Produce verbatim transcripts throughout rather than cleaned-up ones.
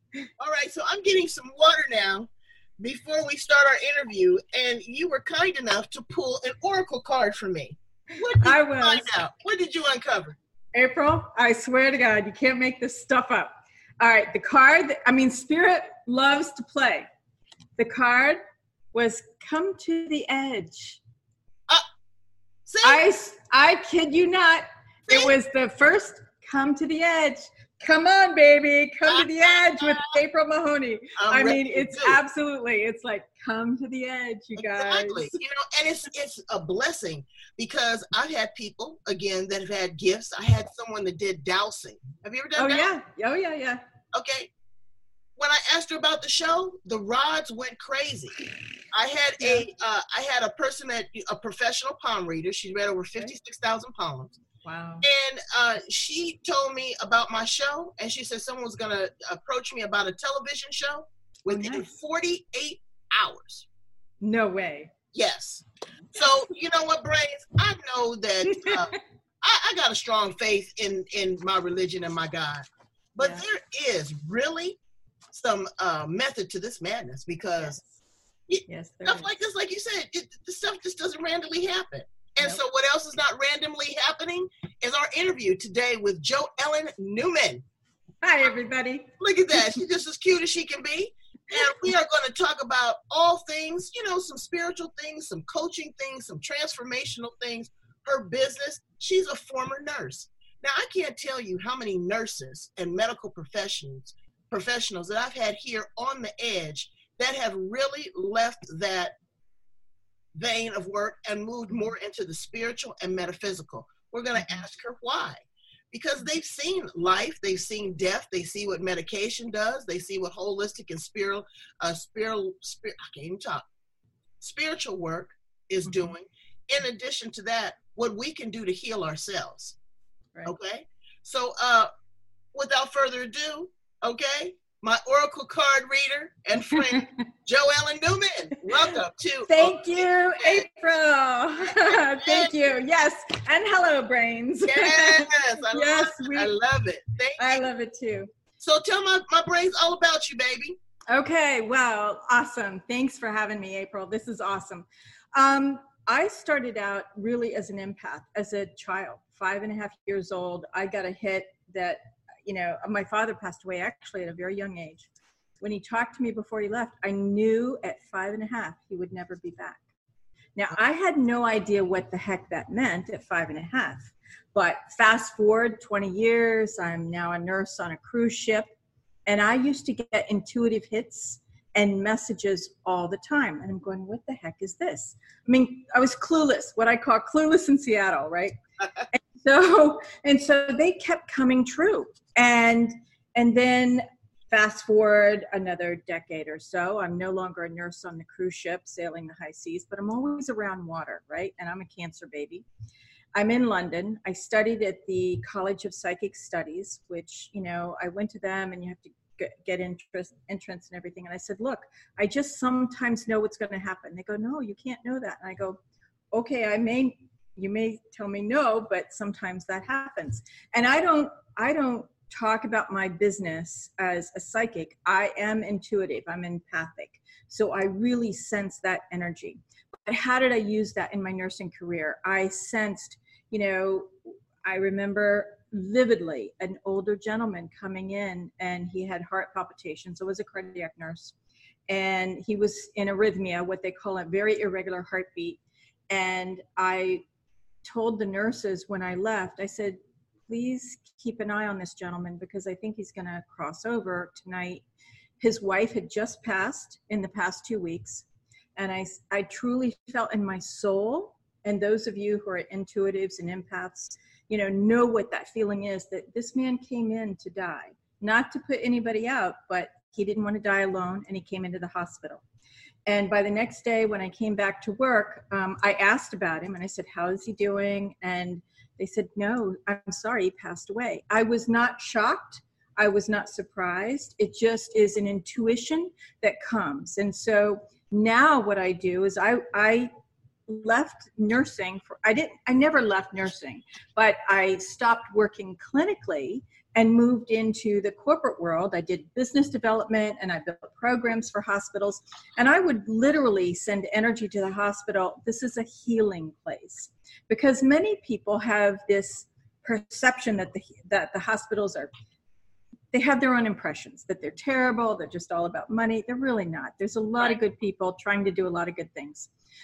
All right, so I'm getting some water now before we start our interview, and you were kind enough to pull an oracle card for me. What did I you was. find out? What did you uncover? April, I swear to God, you can't make this stuff up. All right, the card, I mean, Spirit loves to play. The card was Come to the Edge. Uh, see? I, I kid you not. See? It was the first Come to the Edge. Come on, baby. Come to the edge with April Mahoney. I'm I mean, it's do. absolutely, it's like, come to the edge, you guys. Exactly. You know, and it's it's a blessing because I've had people, again, that have had gifts. I had someone that did dowsing. Have you ever done Oh, dowsing? yeah. Oh, yeah, yeah. Okay. When I asked her about the show, the rods went crazy. I had a uh, I had a person that, a professional palm reader. She read over fifty-six thousand palms. Wow. And uh, she told me about my show, and she said someone was going to approach me about a television show within oh, nice. forty-eight hours. No way. Yes. So, you know what, Brains? I know that uh, I, I got a strong faith in, in my religion and my God. But yeah. there is really some uh, method to this madness because yes. It, yes, stuff is. like this, like you said, it, the stuff just doesn't randomly happen. And nope. so what else is not randomly happening is our interview today with Jo Ellen Newman. Hi, everybody. Look at that. She's just as cute as she can be. And we are going to talk about all things, you know, some spiritual things, some coaching things, some transformational things, her business. She's a former nurse. Now, I can't tell you how many nurses and medical professionals, professionals that I've had here on the edge that have really left that vein of work and moved more into the spiritual and metaphysical. We're going to ask her why. Because they've seen life, they've seen death, they see what medication does, they see what holistic and spiritual, uh, spiritual, spir- I can't even talk, spiritual work is doing. In addition to that, what we can do to heal ourselves. Right. Okay? So uh, without further ado, okay, my oracle card reader and friend, Jo Ellen Newman. Welcome to. Thank you, April. Thank you. Yes, and hello, Brains. Yes, I, yes, love, we, I love it. Thank I you. love it too. So tell my, my Brains all about you, baby. Okay, well, awesome. Thanks for having me, April. This is awesome. Um, I started out really as an empath, as a child, five and a half years old. I got a hit that, you know, my father passed away actually at a very young age. When he talked to me before he left, I knew at five and a half he would never be back. Now, I had no idea what the heck that meant at five and a half. But fast forward twenty years, I'm now a nurse on a cruise ship. And I used to get intuitive hits and messages all the time. And I'm going, what the heck is this? I mean, I was clueless, what I call clueless in Seattle, right? and so, and so they kept coming true. And, and then fast forward another decade or so, I'm no longer a nurse on the cruise ship sailing the high seas, but I'm always around water, right? And I'm a cancer baby. I'm in London. I studied at the College of Psychic Studies, which, you know, I went to them and you have to get, get interest, entrance and everything. And I said, look, I just sometimes know what's going to happen. They go, no, you can't know that. And I go, okay, I may, you may tell me no, but sometimes that happens. And I don't, I don't talk about my business as a psychic. I am intuitive. I'm empathic. So I really sense that energy. But how did I use that in my nursing career? I sensed, you know, I remember vividly an older gentleman coming in and he had heart palpitations. I was a cardiac nurse and he was in arrhythmia, what they call a very irregular heartbeat. And I told the nurses when I left, I said, please keep an eye on this gentleman because I think he's going to cross over tonight. His wife had just passed in the past two weeks. And I, I truly felt in my soul, and those of you who are intuitives and empaths, you know, know what that feeling is, that this man came in to die, not to put anybody out, but he didn't want to die alone, and he came into the hospital. And by the next day, when I came back to work, um, I asked about him, and I said, how is he doing? And they said, no, I'm sorry, he passed away. I was not shocked. I was not surprised. It just is an intuition that comes. And so now what I do is I, I left nursing for, I didn't, I never left nursing, but I stopped working clinically and moved into the corporate world. I did business development and I built programs for hospitals. And I would literally send energy to the hospital. This is a healing place, because many people have this perception that the, that the hospitals are, they have their own impressions, that they're terrible, they're just all about money. They're really not. There's a lot Right. of good people trying to do a lot of good things.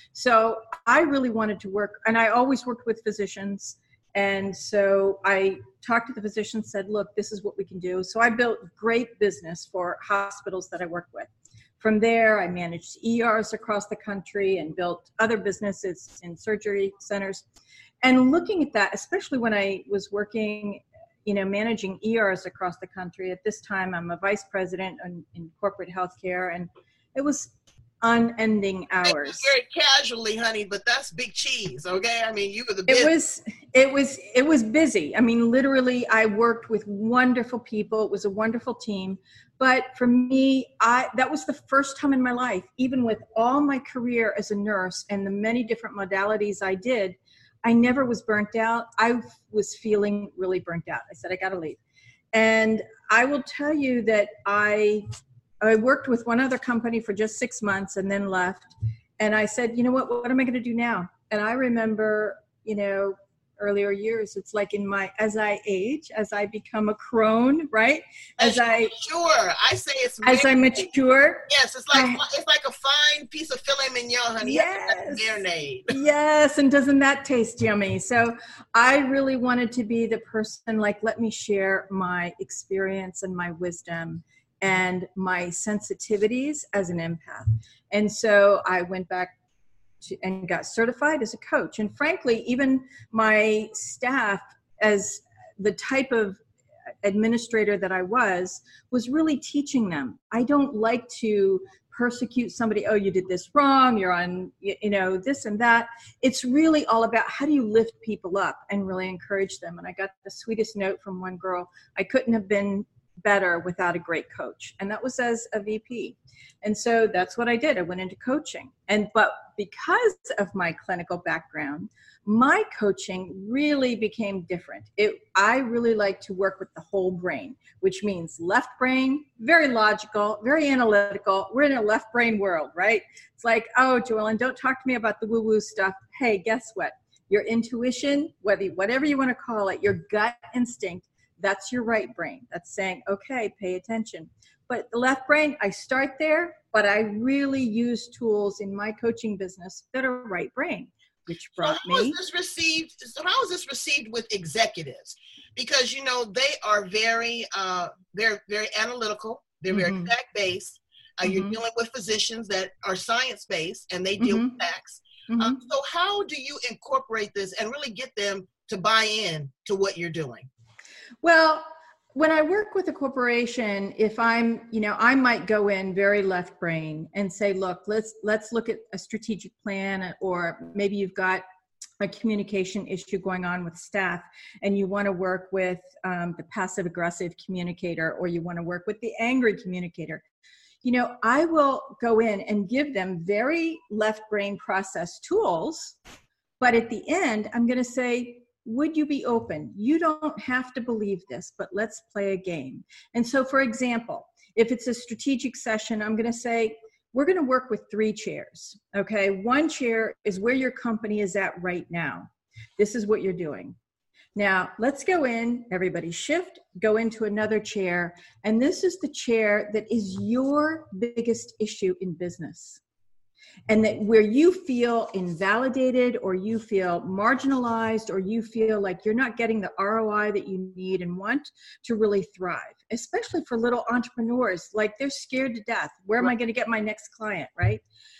So I really wanted to work, and I always worked with physicians. And so I talked to the physicians, said, look, this is what we can do. So I built great business for hospitals that I work with. From there, I managed E Rs across the country and built other businesses in surgery centers. And looking at that, especially when I was working, you know, managing E Rs across the country, at this time, I'm a vice president in, in corporate healthcare, and it was unending hours. Very casually, honey, but that's big cheese, okay? I mean, you were the It business. was, it was, it was busy. I mean, literally, I worked with wonderful people. It was a wonderful team. But for me, I that was the first time in my life, even with all my career as a nurse and the many different modalities I did, I never was burnt out. I was feeling really burnt out. I said, I got to leave. And I will tell you that I I worked with one other company for just six months and then left. And I said, you know what, what am I going to do now? And I remember, you know, earlier years, it's like in my, as I age, as I become a crone, right? As, As I, Sure, I say it's as I marinade. mature. Yes, it's like I- it's like a fine piece of filet mignon, honey. Yes. Marinade. Yes, and doesn't that taste yummy? So I really wanted to be the person, like, let me share my experience and my wisdom and my sensitivities as an empath. And so I went back to, and got certified as a coach. And frankly, even my staff, as the type of administrator that I was, was really teaching them. I don't like to persecute somebody. Oh, you did this wrong. You're on, you know, this and that. It's really all about how do you lift people up and really encourage them. And I got the sweetest note from one girl. I couldn't have been better without a great coach. And that was as a V P. And so that's what I did. I went into coaching. And, but because of my clinical background, my coaching really became different. It, I really like to work with the whole brain, which means left brain, very logical, very analytical. We're in a left brain world, right? It's like, oh, Joellen, don't talk to me about the woo-woo stuff. Hey, guess what? Your intuition, whether whatever you want to call it, your gut instinct, that's your right brain. That's saying, okay, pay attention. But the left brain, I start there, but I really use tools in my coaching business that are right brain, which brought so how me. Is this received, so how is this received with executives? Because, you know, they are very, uh, they're very analytical. They're very Mhm. fact-based. Uh, You're Mhm. dealing with physicians that are science-based and they deal Mhm. with facts. Mhm. Um, so how do you incorporate this and really get them to buy in to what you're doing? Well, when I work with a corporation, if I'm, you know, I might go in very left brain and say, look, let's let's look at a strategic plan, or maybe you've got a communication issue going on with staff and you want to work with um, the passive aggressive communicator, or you want to work with the angry communicator. You know, I will go in and give them very left brain process tools, but at the end, I'm going to say, would you be open? You don't have to believe this, but let's play a game. And so, for example, if it's a strategic session, I'm going to say, we're going to work with three chairs. Okay. One chair is where your company is at right now. This is what you're doing. Now, let's go in, everybody shift, go into another chair. And this is the chair that is your biggest issue in business. And that where you feel invalidated, or you feel marginalized, or you feel like you're not getting the R O I that you need and want to really thrive, especially for little entrepreneurs. Like, they're scared to death. Where am I going to get my next client, right?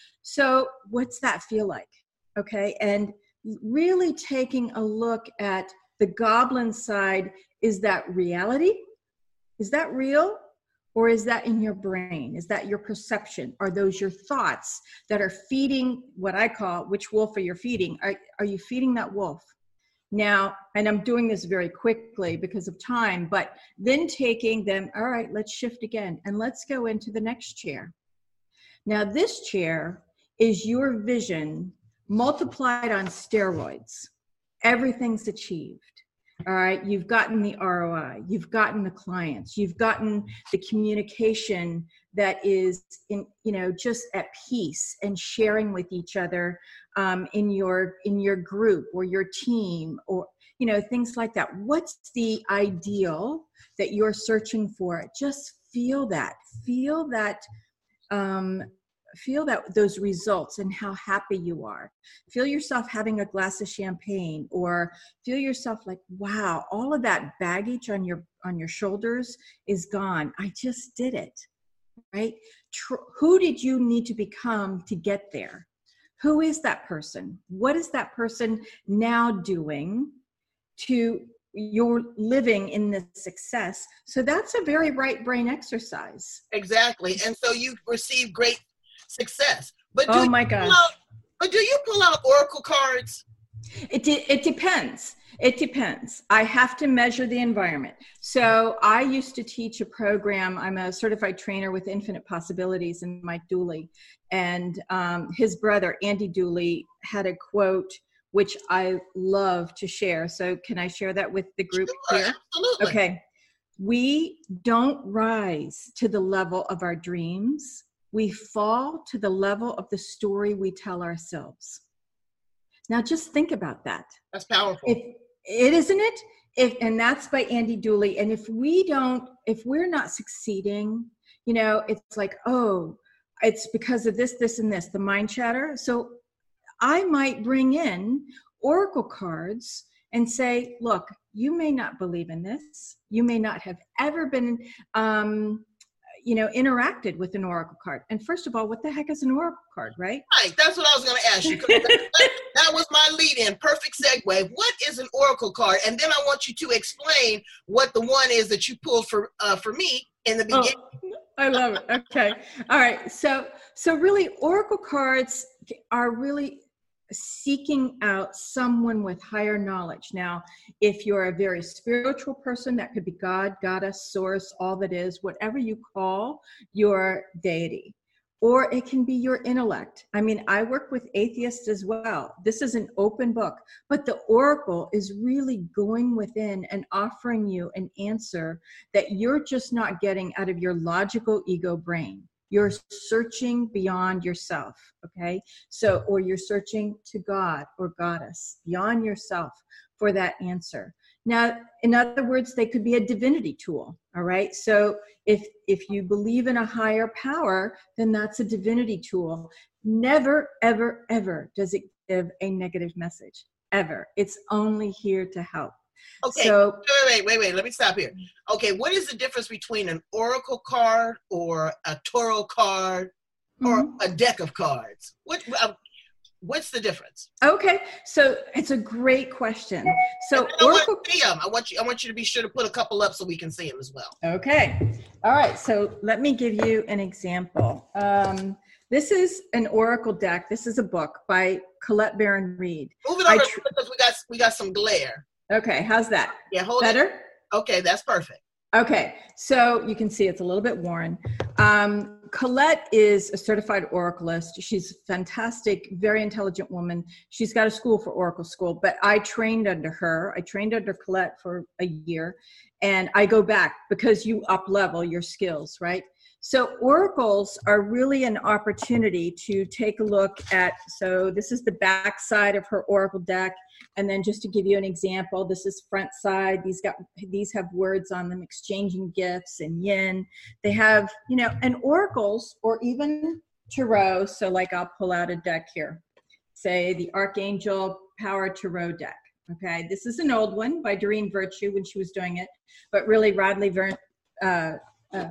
So what's that feel like? Okay. And really taking a look at the goblin side. Is that reality? Is that real? Or is that in your brain? Is that your perception? Are those your thoughts that are feeding what I call, which wolf are you feeding? Are, are you feeding that wolf? Now, and I'm doing this very quickly because of time, but then taking them, all right, let's shift again and let's go into the next chair. Now, this chair is your vision multiplied on steroids. Everything's achieved. All right. You've gotten the R O I, you've gotten the clients, you've gotten the communication that is in, you know, just at peace and sharing with each other um, in your, in your group or your team or, you know, things like that. What's the ideal that you're searching for? Just feel that, feel that, um, feel that those results and how happy you are. Feel yourself having a glass of champagne, or feel yourself like, wow, all of that baggage on your, on your shoulders is gone. I just did it, right? Tr- who did you need to become to get there? Who is that person? What is that person now doing to you're living in this success? So that's a very right brain exercise. Exactly. And so you receive great success. But do oh my gosh. Out, but do you pull out oracle cards? It de- it depends. It depends. I have to measure the environment. So I used to teach a program. I'm a certified trainer with Infinite Possibilities, and Mike Dooley, and um, his brother, Andy Dooley, had a quote which I love to share. So can I share that with the group Sure, here? absolutely. Okay. We don't rise to the level of our dreams. We fall to the level of the story we tell ourselves. Now just think about that. That's powerful. If it isn't it? If, and that's by Andy Dooley. And if we don't, if we're not succeeding, you know, it's like, oh, it's because of this, this, and this, the mind chatter. So I might bring in oracle cards and say, look, you may not believe in this. You may not have ever been, um, you know, interacted with an oracle card. And first of all, what the heck is an oracle card, right? Right. That's what I was going to ask you. that, that was my lead in. Perfect segue. What is an oracle card? And then I want you to explain what the one is that you pulled for uh, for me in the beginning. Oh, I love it. Okay. All right. So, so really oracle cards are really seeking out someone with higher knowledge. Now, if you're a very spiritual person, that could be God, goddess, source, all that is, whatever you call your deity. Or it can be your intellect. I mean, I work with atheists as well. This is an open book, but the oracle is really going within and offering you an answer that you're just not getting out of your logical ego brain. You're searching beyond yourself, okay? So, or you're searching to God or goddess, beyond yourself for that answer. Now, in other words, they could be a divinity tool, all right? So if, if you believe in a higher power, then that's a divinity tool. Never, ever, ever does it give a negative message, ever. It's only here to help. Okay, so, wait, wait, wait, wait, let me stop here. Okay, what is the difference between an oracle card or a tarot card or mm-hmm. a deck of cards? What, uh, what's the difference? Okay, so it's a great question. So I oracle, want to see them. I want you. I want you to be sure to put a couple up so we can see them as well. Okay, all right. So let me give you an example. Um, this is an oracle deck. This is a book by Colette Baron Reid. Move it over tr- because we got we got some glare. Okay, how's that? Yeah, hold Better? it. Okay, that's perfect. Okay, so you can see it's a little bit worn. Um, Colette is a certified oraculist. She's a fantastic, very intelligent woman. She's got a school for Oracle School, but I trained under her. I trained under Colette for a year, and I go back because you up-level your skills, right? So oracles are really an opportunity to take a look at, so this is the back side of her oracle deck. And then just to give you an example, this is front side. These got these have words on them, exchanging gifts and yin. They have, you know, and oracles or even tarot. So like I'll pull out a deck here, say the Archangel Power Tarot deck. Okay, this is an old one by Doreen Virtue when she was doing it, but really Radley Ver, uh, uh,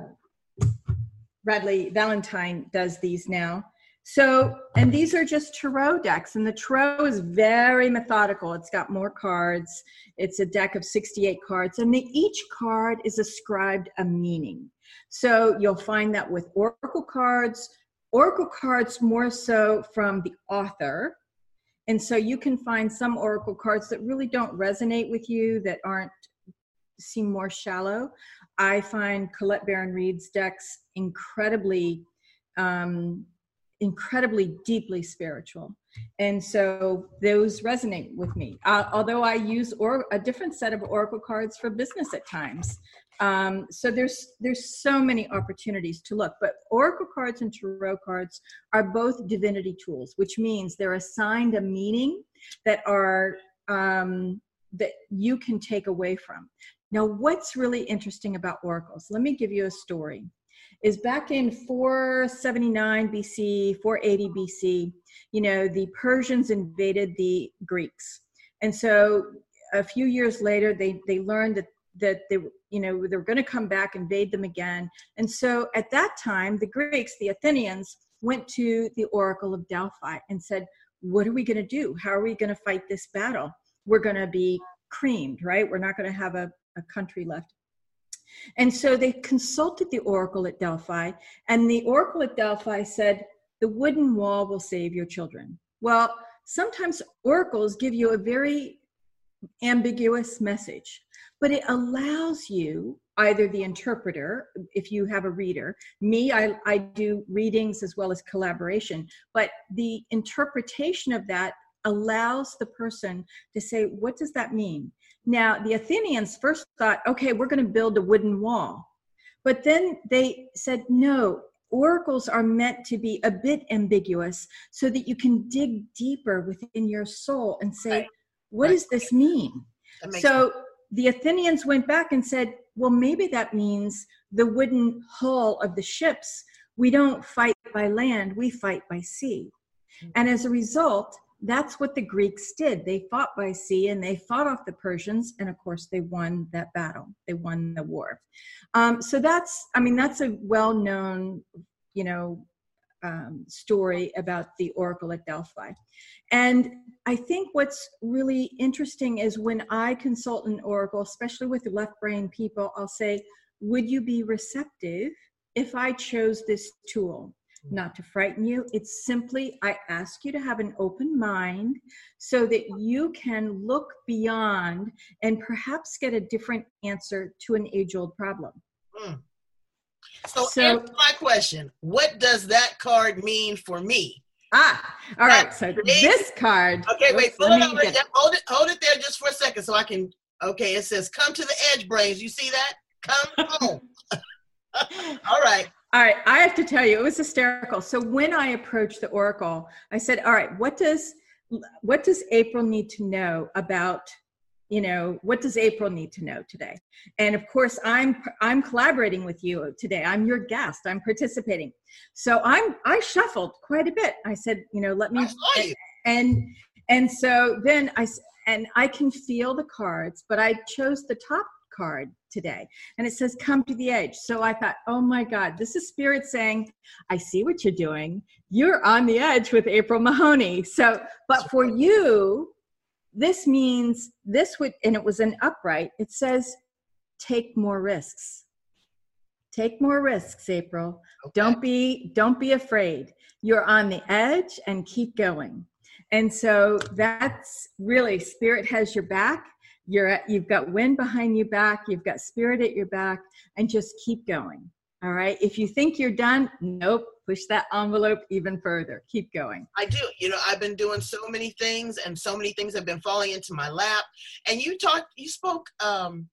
Radley Valentine does these now. So, and these are just tarot decks, and the tarot is very methodical. It's got more cards. It's a deck of sixty-eight cards, and the, each card is ascribed a meaning. So you'll find that with oracle cards, oracle cards more so from the author. And so you can find some oracle cards that really don't resonate with you, that aren't, seem more shallow. I find Colette Baron Reid's decks incredibly, um, incredibly deeply spiritual. And so those resonate with me. Uh, although I use or a different set of oracle cards for business at times. Um, so there's there's so many opportunities to look. But oracle cards and tarot cards are both divinity tools, which means they're assigned a meaning that are um, that you can take away from. Now, what's really interesting about oracles? Let me give you a story. Is back in four seventy-nine B C, four eighty B C, you know, the Persians invaded the Greeks. And so a few years later, they, they learned that, that they, you know, they were going to come back, invade them again. And so at that time, the Greeks, the Athenians, went to the Oracle of Delphi and said, what are we going to do? How are we going to fight this battle? We're going to be creamed, right? We're not going to have a, a country left. And so they consulted the Oracle at Delphi, and the Oracle at Delphi said, the wooden wall will save your children. Well, sometimes oracles give you a very ambiguous message, but it allows you, either the interpreter, if you have a reader, me, I, I do readings as well as collaboration, but the interpretation of that allows the person to say, what does that mean? Now, the Athenians first thought, okay, we're going to build a wooden wall. But then they said, no, oracles are meant to be a bit ambiguous so that you can dig deeper within your soul and say, right. what right. does this mean? So sense. The Athenians went back and said, well, maybe that means the wooden hull of the ships. We don't fight by land, we fight by sea. Mm-hmm. And as a result, that's what the Greeks did. They fought by sea and they fought off the Persians. And of course, they won that battle. They won the war. Um, so that's, I mean, that's a well-known, you know, um, story about the Oracle at Delphi. And I think what's really interesting is when I consult an oracle, especially with left brain people, I'll say, would you be receptive if I chose this tool? Not to frighten you. It's simply, I ask you to have an open mind so that you can look beyond and perhaps get a different answer to an age-old problem. Mm. So, so answer my question. What does that card mean for me? Ah, all right. So this card. Okay, wait, hold it, hold it, hold it, hold it there just for a second so I can, okay, it says, come to the edge, brains. You see that? Come home. All right. All right, I have to tell you, it was hysterical. So when I approached the Oracle, I said, all right, what does what does April need to know about, you know, what does April need to know today? And of course, I'm I'm collaborating with you today. I'm your guest. I'm participating. So I'm I shuffled quite a bit. I said, you know, let me I saw you. and and so then I and I can feel the cards, but I chose the top card today and it says come to the edge. So I thought, oh my God, this is spirit saying, I see what you're doing. You're on the edge with April Mahoney. So, but for you, this means this would, and it was an upright, it says, take more risks. Take more risks, April. Okay. Don't be, don't be afraid. You're on the edge and keep going. And so that's really, spirit has your back. You're at, you've got wind behind your back, you've got spirit at your back, and just keep going. All right. If you think you're done, nope, push that envelope even further. Keep going. I do. You know, I've been doing so many things and so many things have been falling into my lap. And you talked, you spoke um,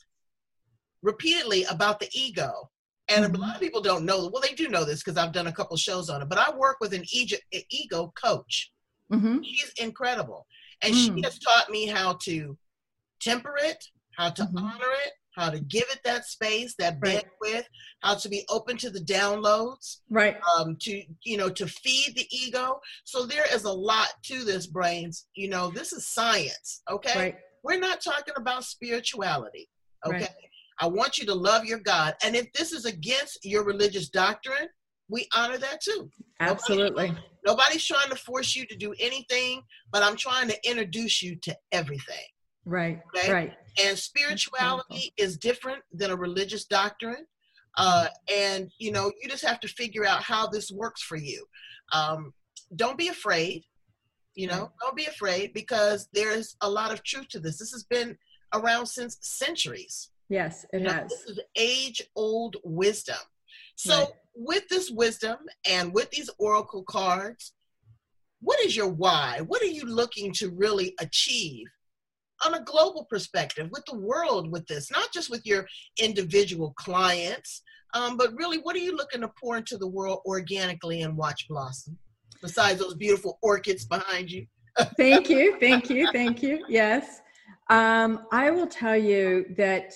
repeatedly about the ego. And mm-hmm. a lot of people don't know, well, they do know this because I've done a couple shows on it, but I work with an ego, an ego coach. Mm-hmm. She's incredible. And mm. she has taught me how to temper it, how to mm-hmm. honor it, how to give it that space, that right. bandwidth, how to be open to the downloads, right? Um, to, you know, to feed the ego. So there is a lot to this, brains. You know, this is science, okay? Right. We're not talking about spirituality, okay? Right. I want you to love your God. And if this is against your religious doctrine, we honor that too. Absolutely. Nobody, nobody's trying to force you to do anything, but I'm trying to introduce you to everything. Right, okay? right. And spirituality is different than a religious doctrine. Uh, and, you know, you just have to figure out how this works for you. Um, don't be afraid, you know, don't be afraid because there's a lot of truth to this. This has been around since centuries. Yes, it you know, has. This is age-old wisdom. So right. with this wisdom and with these oracle cards, what is your why? What are you looking to really achieve on a global perspective with the world with this, not just with your individual clients, um, but really what are you looking to pour into the world organically and watch blossom, besides those beautiful orchids behind you? Thank you, thank you, thank you. Yes. Um, I will tell you that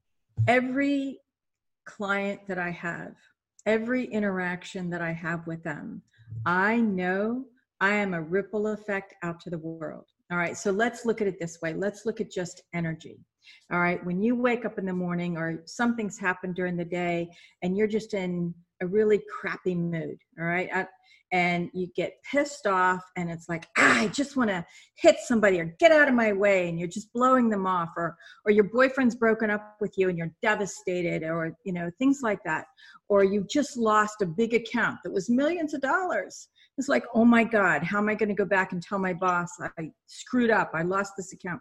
every client that I have, every interaction that I have with them, I know I am a ripple effect out to the world. All right, so let's look at it this way. Let's look at just energy. All right, when you wake up in the morning or something's happened during the day and you're just in a really crappy mood, all right, I, and you get pissed off and it's like, ah, I just want to hit somebody or get out of my way, and you're just blowing them off, or or your boyfriend's broken up with you and you're devastated, or, you know, things like that. Or you just lost a big account that was millions of dollars. It's like, oh my God, how am I going to go back and tell my boss I screwed up, I lost this account?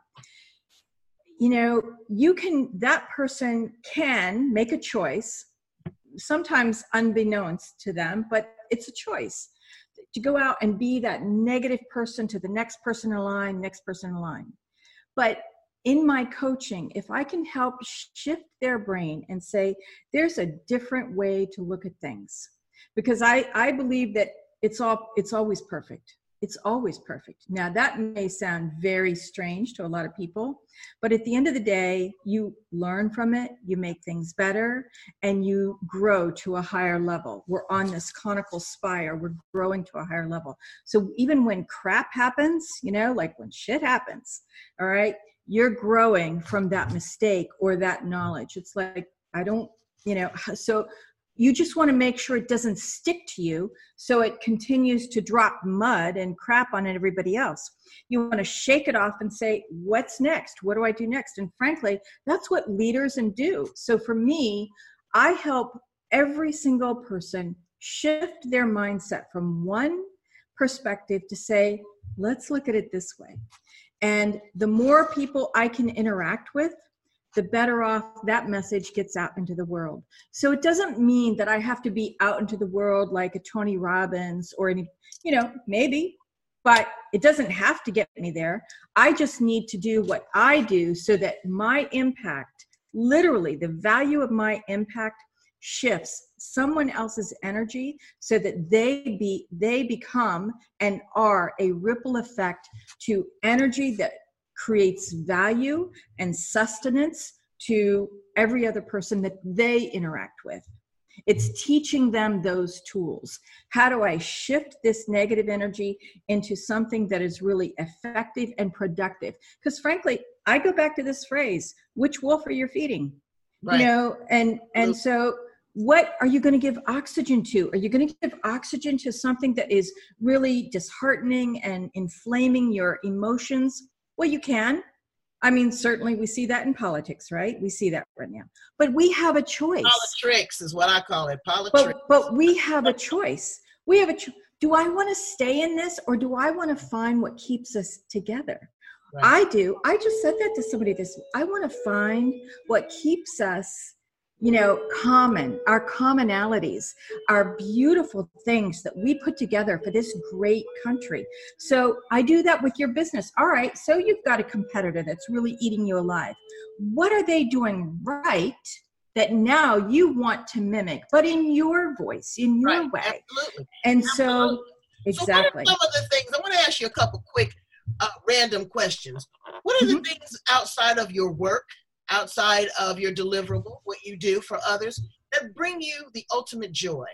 You know, you can, that person can make a choice, sometimes unbeknownst to them, but it's a choice to go out and be that negative person to the next person in line, next person in line. But in my coaching, if I can help shift their brain and say, there's a different way to look at things, because I, I believe that it's all, it's always perfect. It's always perfect. Now that may sound very strange to a lot of people, but at the end of the day, you learn from it, you make things better, and you grow to a higher level. We're on this conical spire, we're growing to a higher level. So even when crap happens, you know, like when shit happens, all right, you're growing from that mistake or that knowledge. It's like, I don't, you know, so you just want to make sure it doesn't stick to you so it continues to drop mud and crap on everybody else. You want to shake it off and say, what's next? What do I do next? And frankly, that's what leaders and do. So for me, I help every single person shift their mindset from one perspective to say, let's look at it this way. And the more people I can interact with, the better off that message gets out into the world. So it doesn't mean that I have to be out into the world like a Tony Robbins or any, you know, maybe, but it doesn't have to get me there. I just need to do what I do so that my impact, literally the value of my impact, shifts someone else's energy so that they be they become and are a ripple effect to energy that creates value and sustenance to every other person that they interact with. It's teaching them those tools. How do I shift this negative energy into something that is really effective and productive? Because frankly, I go back to this phrase, which wolf are you feeding? Right. You know, and, and so what are you going to give oxygen to? Are you going to give oxygen to something that is really disheartening and inflaming your emotions? Well, you can. I mean, certainly we see that in politics, right? We see that right now. But we have a choice. Politics is what I call it. Politics. But, but we have a choice. We have a choice. Do I want to stay in this, or do I want to find what keeps us together? Right. I do. I just said that to somebody this week. I want to find what keeps us, you know, common, our commonalities, our beautiful things that we put together for this great country. So I do that with your business. All right, so you've got a competitor that's really eating you alive. What are they doing right that now you want to mimic, but in your voice, in your right. way? Absolutely. And Absolutely. so, exactly. So what are some of the things, I want to ask you a couple quick uh, random questions. What are mm-hmm. the things outside of your work, outside of your deliverable, what you do for others, that bring you the ultimate joy?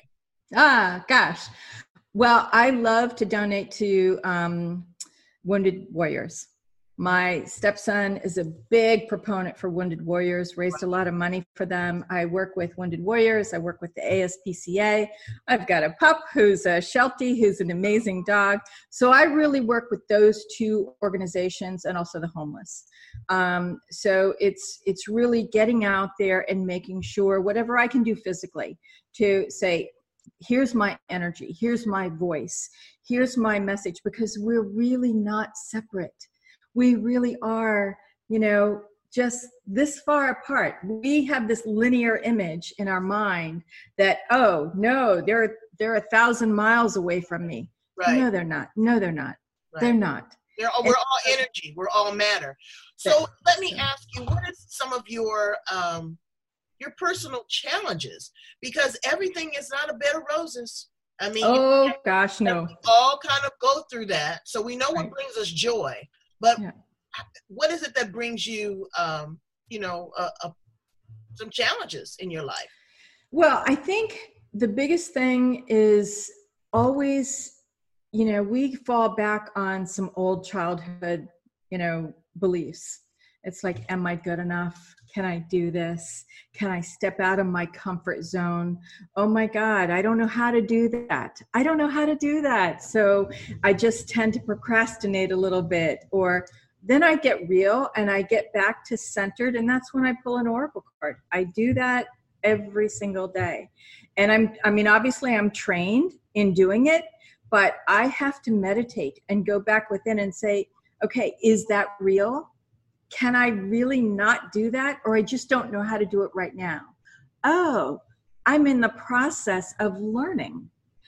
Ah, gosh. Well, I love to donate to um, Wounded Warriors. My stepson is a big proponent for Wounded Warriors, raised a lot of money for them. I work with Wounded Warriors. I work with the A S P C A. I've got a pup who's a Sheltie, who's an amazing dog. So I really work with those two organizations and also the homeless. Um, so it's it's really getting out there and making sure whatever I can do physically to say, here's my energy, here's my voice, here's my message, because we're really not separate. We really are, you know, just this far apart. We have this linear image in our mind that, oh, no, they're, they're a thousand miles away from me. Right. No, they're not. No, they're not. Right. They're not. They're all, we're all energy. We're all matter. So let me ask you, what is some of your um, your personal challenges? Because everything is not a bed of roses. I mean, oh you gosh, no. We all kind of go through that. So we know what right. brings us joy, but yeah. what is it that brings you, um, you know, uh, uh, some challenges in your life? Well, I think the biggest thing is always, you know, we fall back on some old childhood, you know, beliefs. It's like, am I good enough? Can I do this? Can I step out of my comfort zone? Oh my God, I don't know how to do that. I don't know how to do that. So I just tend to procrastinate a little bit, or then I get real and I get back to centered. And that's when I pull an oracle card. I do that every single day. And I'm, I mean, obviously I'm trained in doing it, but I have to meditate and go back within and say, okay, is that real? Can I really not do that? Or I just don't know how to do it right now. Oh, I'm in the process of learning.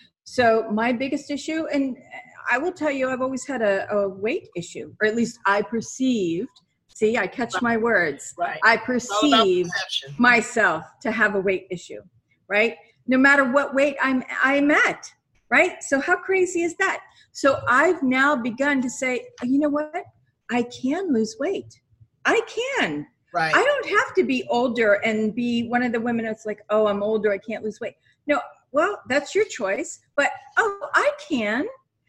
So my biggest issue, and I will tell you, I've always had a, a weight issue, or at least I perceived, see, I catch my words. Right. I perceived myself to have a weight issue, right? No matter what weight I'm, I'm at, right? So how crazy is that? So I've now begun to say, you know what? I can lose weight. I can. Right. I don't have to be older and be one of the women that's like, oh, I'm older, I can't lose weight. No, well, that's your choice, but oh, I can.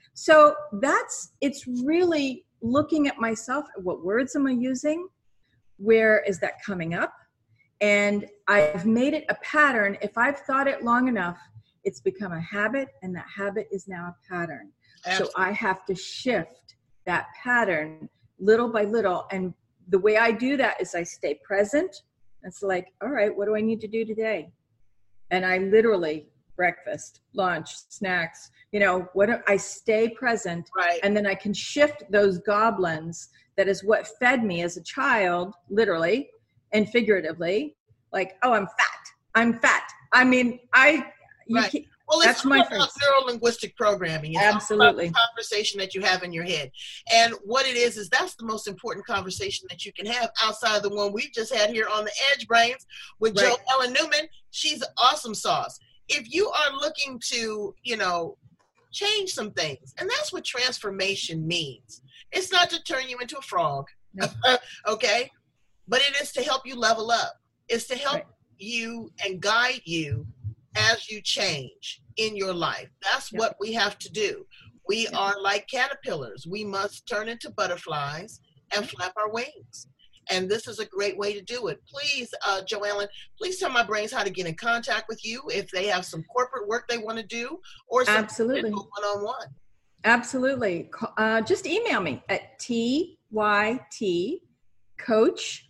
So that's, it's really looking at myself, what words am I using? Where is that coming up? And I've made it a pattern. If I've thought it long enough, it's become a habit, and that habit is now a pattern. Absolutely. So I have to shift that pattern little by little. And the way I do that is I stay present. It's like, all right, what do I need to do today? And I literally, breakfast, lunch, snacks, you know, what I stay present. Right. And then I can shift those goblins. That is what fed me as a child, literally and figuratively. Like, oh, I'm fat. I'm fat. I mean, I, you right. can't, well, it's that's all my about phrase. Neuro-linguistic programming. It's absolutely all about the conversation that you have in your head. And what it is, is that's the most important conversation that you can have outside of the one we just had here on the Edge Brains with right. JoEllen Newman. She's awesome sauce. If you are looking to, you know, change some things, and that's what transformation means. It's not to turn you into a frog, no. okay? But it is to help you level up. It's to help right. you and guide you as you change in your life. That's yeah. what we have to do. We yeah. are like caterpillars. We must turn into butterflies and flap our wings. And this is a great way to do it. Please, uh, JoEllen, please tell my brains how to get in contact with you if they have some corporate work they want to do or some absolutely one-on-one. Absolutely. Uh, just email me at T Y T Coach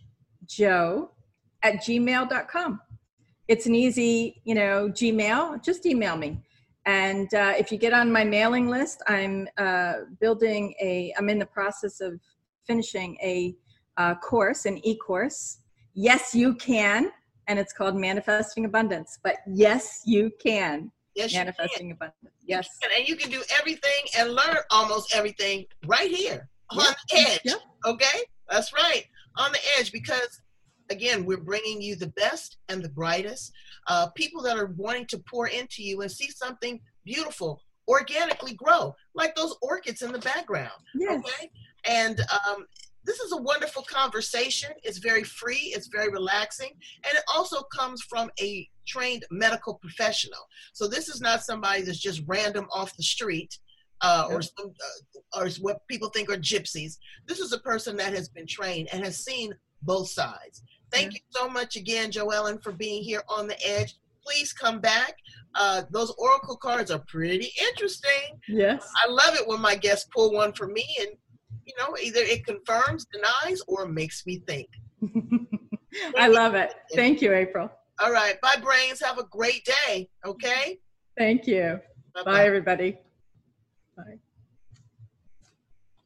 Joe at gmail dot com. It's an easy, you know, Gmail. Just email me. And uh, if you get on my mailing list, I'm uh, building a, I'm in the process of finishing a uh, course, an e-course. Yes, you can. And it's called Manifesting Abundance. But yes, you can. Yes, Manifesting you can. Abundance. Yes. You can. And you can do everything and learn almost everything right here on yep. the edge. Yep. Okay? That's right. On the edge, because again, we're bringing you the best and the brightest, uh, people that are wanting to pour into you and see something beautiful organically grow, like those orchids in the background. Yes. Okay? And um, this is a wonderful conversation. It's very free. It's very relaxing. And it also comes from a trained medical professional. So this is not somebody that's just random off the street uh, or, some, uh, or what people think are gypsies. This is a person that has been trained and has seen both sides. Thank yeah. you so much again, JoEllen, for being here on the edge. Please come back. Uh, those oracle cards are pretty interesting. Yes. I love it when my guests pull one for me, and you know, either it confirms, denies, or makes me think. I love it. Thank you, April. All right. Bye, brains. Have a great day. Okay? Thank you. Bye-bye. Bye, everybody. Bye.